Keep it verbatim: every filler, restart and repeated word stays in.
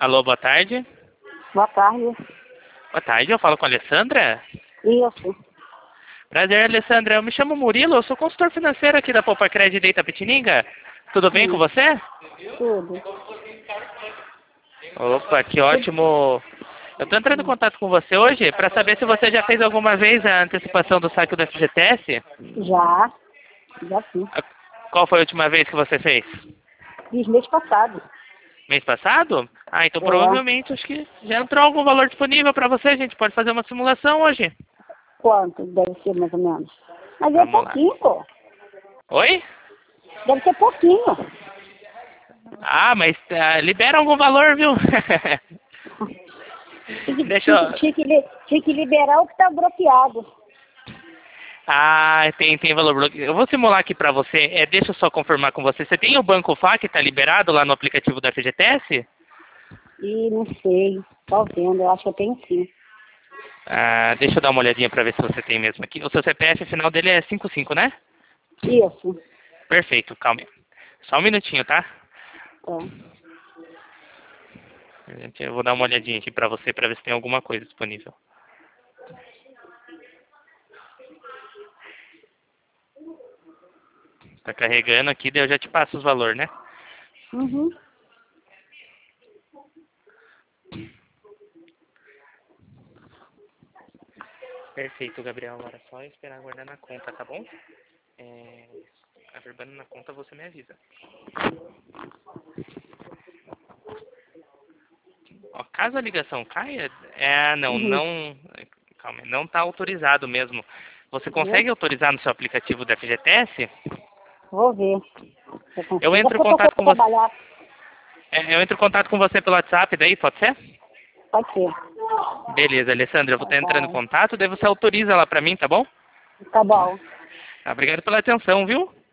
Alô, boa tarde. Boa tarde. Boa tarde, eu falo com a Alessandra. Isso. Prazer, Alessandra. Eu me chamo Murilo, eu sou consultor financeiro aqui da Poupa Crédito de Itapetininga. Tudo bem Sim. com você? Tudo. Opa, que ótimo. Eu estou entrando em contato com você hoje para saber se você já fez alguma vez a antecipação do saque do F G T S. Já. Já fiz. Qual foi a última vez que você fez? Fiz mês passado. Mês passado? Ah, então É. provavelmente acho que já entrou algum valor disponível para você. A gente pode fazer uma simulação hoje. Quanto deve ser, mais ou menos? Mas é Vamos lá. pouquinho, pô. Oi? Deve ser pouquinho. Ah, mas ah, libera algum valor, viu? Tinha que, Deixa tinha, eu... que- tinha, que, li- tinha que liberar o que tá bloqueado. Ah, tem, tem valor bloqueado. Eu vou simular aqui pra você. É, deixa eu só confirmar com você. Você tem o Banco F A que tá liberado lá no aplicativo da F G T S? Ih, não sei. Tô vendo, eu acho que eu tenho sim. Ah, deixa eu dar uma olhadinha pra ver se você tem mesmo aqui. O seu C P F, o final dele é cinquenta e cinco, né? Isso. Perfeito, calma aí. Só um minutinho, tá? Tá. Gente, eu vou dar uma olhadinha aqui pra você pra ver se tem alguma coisa disponível. Tá carregando aqui, daí eu já te passo os valores, né? Uhum. Perfeito, Gabriel. Agora é só esperar aguardar na conta, tá bom? É... Aguardando na conta, você me avisa. Ó, caso a ligação caia, é, não, Uhum. não, calma, aí, não tá autorizado mesmo. Você Viu? consegue autorizar no seu aplicativo da F G T S? Vou ver. Eu consigo. Eu É entro em porque eu tô contato com com você. trabalhar. É, eu entro em contato com você pelo WhatsApp, daí pode ser? Pode ser. Beleza, Alessandra, eu vou Tá, estar entrando em tá. contato, daí você autoriza lá pra mim, tá bom? Tá bom. Obrigado pela atenção, viu?